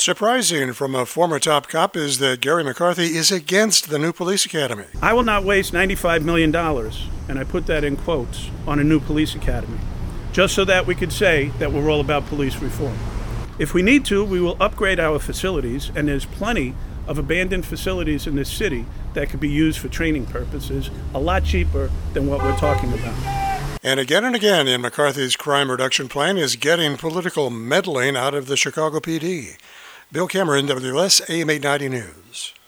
Surprising from a former top cop is that Gary McCarthy is against the new police academy. I will not waste $95 million, and I put that in quotes, on a new police academy, just so that we could say that we're all about police reform. If we need to, we will upgrade our facilities, and there's plenty of abandoned facilities in this city that could be used for training purposes, a lot cheaper than what we're talking about. And again in McCarthy's crime reduction plan is getting political meddling out of the Chicago PD. Bill Cameron, WS AM 890 News.